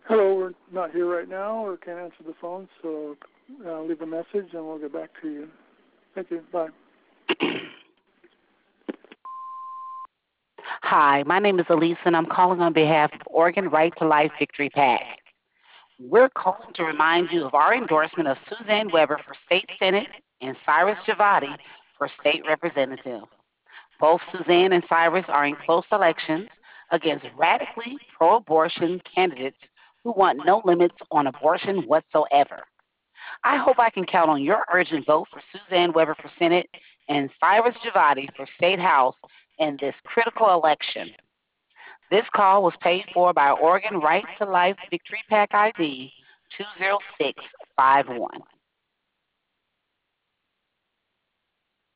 Hello, we're not here right now or can't answer the phone, so leave a message and we'll get back to you. Thank you. Bye. Hi, my name is Elise, and I'm calling on behalf of Oregon Right to Life Victory PAC. We're calling to remind you of our endorsement of Suzanne Weber for State Senate and Cyrus Javati for State Representative. Both Suzanne and Cyrus are in close elections against radically pro abortion candidates who want no limits on abortion whatsoever. I hope I can count on your urgent vote for Suzanne Weber for Senate and Cyrus Javati for State House in this critical election. This call was paid for by Oregon Right to Life Victory PAC ID 20651.